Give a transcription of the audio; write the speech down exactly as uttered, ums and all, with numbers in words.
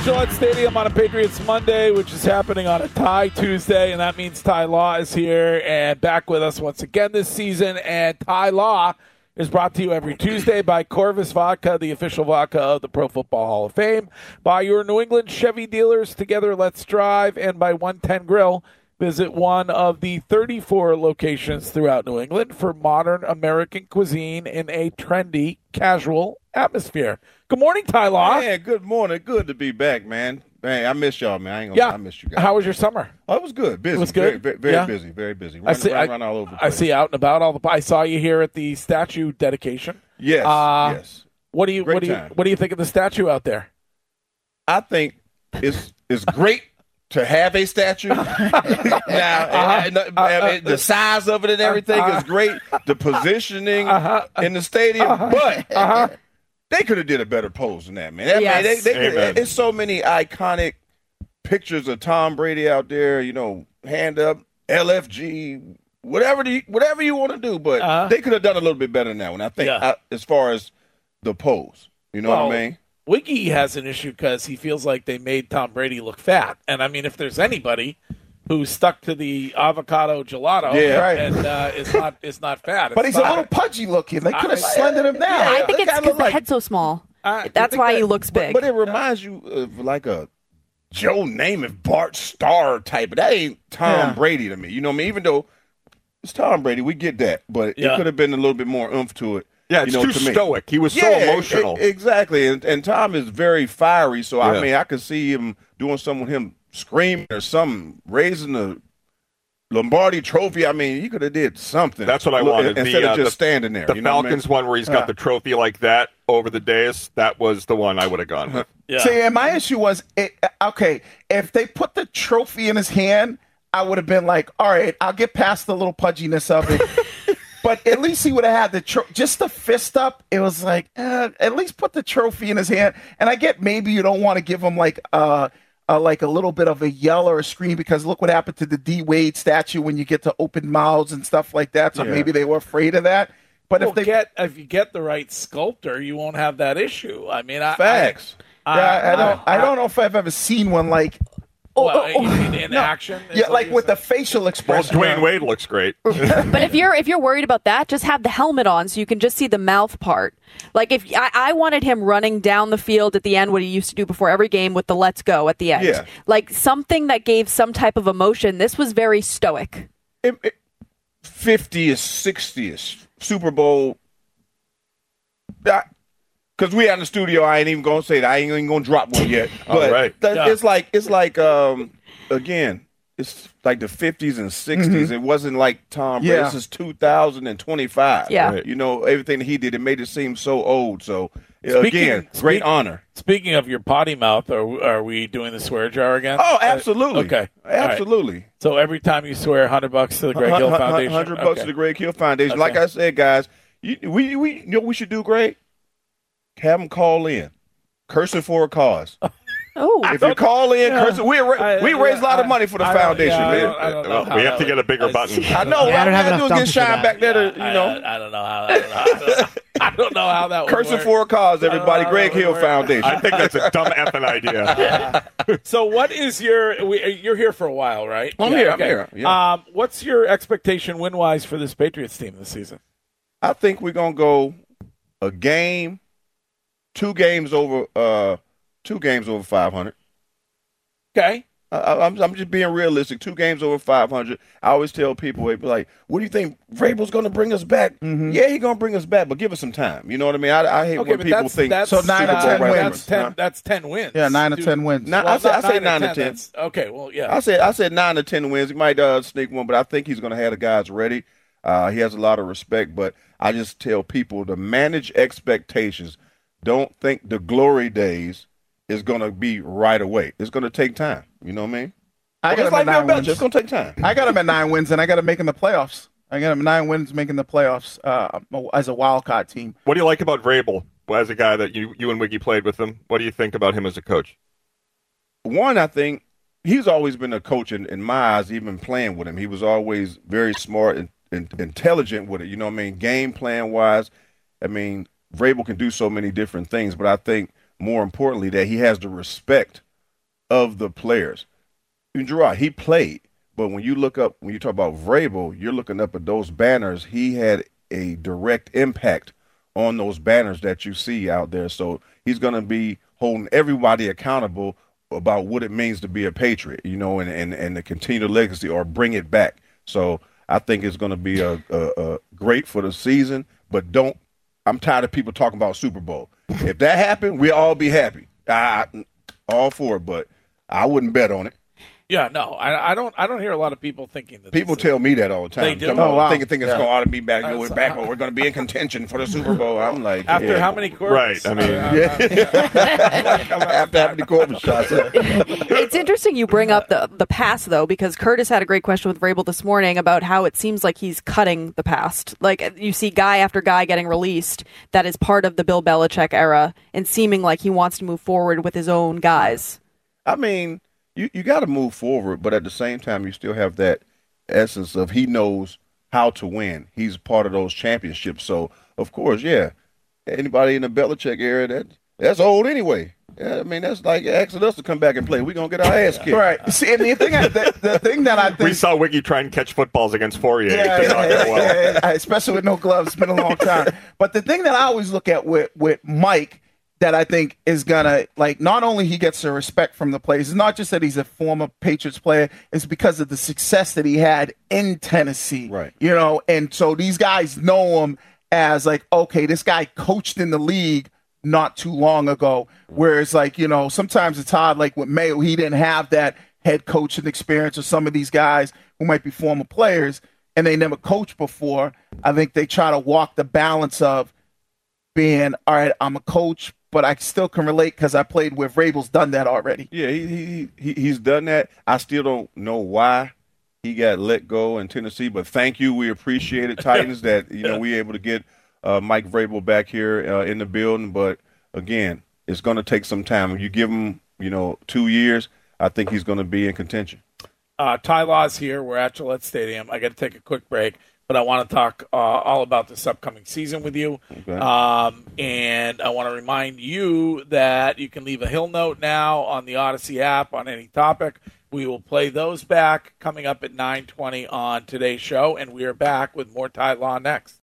Gillette Stadium on a Patriots Monday, which is happening on a Tie Tuesday, and that means Ty Law is here and back with us once again this season. And Ty Law is brought to you every Tuesday by Corvus Vodka, the official vodka of the Pro Football Hall of Fame, by your New England Chevy dealers, Together Let's Drive, and by one ten Grill. Visit one of the thirty-four locations throughout New England for modern American cuisine in a trendy, casual atmosphere. Good morning, Ty Law. Man, good morning. Good to be back, man. Man, I miss y'all, man. I ain't gonna, Yeah. I miss you guys. How was your summer? Oh, it was good. Busy. It was good? Very, very, very Yeah. busy. Very busy. Run, I see, run, I, run all over the I place. see out and about all the. I saw you here at the statue dedication. Yes. Uh, yes. What do you Great what do you time. what do you think of the statue out there? I think it's it's great to have a statue. now, Uh-huh. and, and, and the size of it and everything Uh-huh. is great. The positioning Uh-huh. in the stadium, Uh-huh. but Uh-huh. they could have did a better pose than that, man. That, Yes. man they, they could, Amen. it's so many iconic pictures of Tom Brady out there. You know, hand up, L F G, whatever the, whatever you want to do. But Uh-huh. they could have done a little bit better than that one. I think, Yeah. I, as far as the pose, you know Well, what I mean? Wiggy has an issue because he feels like they made Tom Brady look fat. And, I mean, if there's anybody who's stuck to the avocado gelato Yeah. Right. and uh, is not is not fat. But It's he's a not- little pudgy looking. They could have I- slendered him down. I Yeah, think they it's kinda because look the like- head's so small. Uh, you That's think why that- he looks But, big. but it reminds you of like a Joe Namath, Bart Starr type. That ain't Tom Yeah. Brady to me. You know what I mean? Even though it's Tom Brady, we get that. But Yeah. it could have been a little bit more oomph to it. Yeah, it's you know, too to me. stoic. He was so Yeah, emotional. e- exactly. And, and Tom is very fiery. So, Yeah. I mean, I could see him doing something with him screaming or something, raising the Lombardi trophy. I mean, he could have did something. That's what I Look, wanted. Instead The, of uh, just standing there. The you know what I mean? Falcons one where he's got the trophy like that over the dais, that was the one I would have gone with. Yeah. See, and my issue was, it, okay, if they put the trophy in his hand, I would have been like, all right, I'll get past the little pudginess of it. But at least he would have had the tro- just the fist up. It was like, eh, at least put the trophy in his hand. And I get maybe you don't want to give him like uh, uh like a little bit of a yell or a scream because look what happened to the D Wade statue when you get to open mouths and stuff like that. So Yeah. maybe they were afraid of that. But Well, if they get if you get the right sculptor, you won't have that issue. I mean, I, Facts. I, yeah, I don't I don't know if I've ever seen one like Well, you mean in no. action? is yeah, what like you're with the saying? facial Well, expression. Dwayne Wade looks great. But if you're if you're worried about that, just have the helmet on so you can just see the mouth part. Like if I, I wanted him running down the field at the end, what he used to do before every game with the "Let's go" at the end, Yeah. like something that gave some type of emotion. This was very stoic. It, it, fiftieth, sixtieth Super Bowl. Because we out in the studio, I ain't even gonna say that. I ain't even gonna drop one yet. All But right. that- Yeah. it's like it's like um again, it's like the fifties and 60s It wasn't like Tom Brady. Yeah. This is two thousand twenty-five. Yeah. Right. You know everything he did. It made it seem so old. So uh, Speaking- again, great speak- honor. Speaking of your potty mouth, are are we doing the swear jar again? Oh, absolutely. Uh, okay. All right. Absolutely. So every time you swear, hundred bucks to the Greg Hill Hun- hun- Foundation. Hundred bucks Okay. to the Greg Hill Foundation. Okay. Like I said, guys, you, we we you know what we should do, Greg. Have them call in, cursing for a cause. Oh, If you call in, Yeah. cursing, we ra- I- we raise a lot of I- money for the I don't- foundation, yeah, I man. don't- I don't know Well, how we have that to get a would- bigger I- button. I know. Yeah, I all don't we have gotta enough do is thumbs get for Shine that. back there to, I, you know, I, I don't know how. I don't know. I don't know how that would cursing work. for a cause. Everybody, know Greg how that Hill would work. Foundation. I think that's a dumb effing idea. So, what is your? We, you're here for a while, right? I'm Yeah, here, I'm okay. here, yeah. Um, what's your expectation win wise for this Patriots team this season? I think we're gonna go a game, two games over, uh, two games over five hundred. Okay. I, I'm, I'm just being realistic. Two games over five hundred. I always tell people, they be like, "What do you think Vrabel's going to bring us back?" Yeah, he's going to bring us back, but give us some time. You know what I mean? I, I hate Okay, when but people that's, think that's So nine Super to Bowl ten right wins. That's ten. Huh? That's ten wins. Yeah, nine or Dude. ten wins. Nah, Well, I say I not say nine to ten. that's- Okay. Well, yeah. I said I said nine to ten wins. He might uh, sneak one, but I think he's going to have the guys ready. Uh, he has a lot of respect, but I just tell people to manage expectations. Don't think the glory days is going to be right away. It's going to take time. You know what I mean? I got It's him like at Bill nine Belichick. wins. It's going to take time. I got him at nine wins, and I got him making the playoffs. I got him nine wins, making the playoffs uh, as a wild card team. What do you like about Vrabel as a guy that you, you and Wiggy played with him? What do you think about him as a coach? One, I think he's always been a coach in, in my eyes, even playing with him. He was always very smart and, and intelligent with it. You know what I mean? Game plan wise, I mean, Vrabel can do so many different things, but I think more importantly that he has the respect of the players. Gerard, he played, but when you look up, when you talk about Vrabel, you're looking up at those banners. He had a direct impact on those banners that you see out there. So he's going to be holding everybody accountable about what it means to be a Patriot, you know, and, and, and to continue the legacy or bring it back. So I think it's going to be a, a, a great for the season, but don't, I'm tired of people talking about Super Bowl. If that happened, we'll all be happy. I, all for it, but I wouldn't bet on it. Yeah, no, I, I don't. I don't hear a lot of people thinking that. People this tell is, me that all the time. They do? Oh, wow. Thinking, thinking Yeah. it's going to be back. That's- We're back. We're going to be in contention for the Super Bowl. I'm like, after yeah. how many quarters? Right, I mean- After how many Corbin shots? It's interesting you bring up the the past though, because Curtis had a great question with Vrabel this morning about how it seems like he's cutting the past. Like you see guy after guy getting released that is part of the Bill Belichick era, and seeming like he wants to move forward with his own guys. I mean, you, you got to move forward, but at the same time, you still have that essence of he knows how to win. He's part of those championships. So, of course, yeah, anybody in the Belichick era, that that's old anyway. Yeah, I mean, that's like asking us to come back and play. We're going to get our ass kicked. Right. See, and the thing, I, the, the thing that I think. We saw Wiggy try and catch footballs against Fourier. Yeah, It did not yeah, go well. yeah, yeah, especially with no gloves. It's been a long time. But the thing that I always look at with, with Mike that I think is going to, like, not only he gets the respect from the players, it's not just that he's a former Patriots player, it's because of the success that he had in Tennessee. Right. You know, and so these guys know him as, like, okay, this guy coached in the league not too long ago. Whereas, like, you know, sometimes it's hard, like with Mayo, he didn't have that head coaching experience, or some of these guys who might be former players and they never coached before. I think they try to walk the balance of being, all right, I'm a coach, but I still can relate because I played with Vrabel's done that already. Yeah, he, he he he's done that. I still don't know why he got let go in Tennessee, but thank you. We appreciate it, Titans, that you know we able to get uh, Mike Vrabel back here uh, in the building. But again, it's going to take some time. If you give him, you know, two years, I think he's going to be in contention. Uh, Ty Law's here. We're at Gillette Stadium. I got to take a quick break, but I want to talk uh, all about this upcoming season with you. Okay. Um, and I want to remind you that you can leave a Hill note now on the Odyssey app on any topic. We will play those back coming up at nine twenty on today's show, and we are back with more Ty Law next.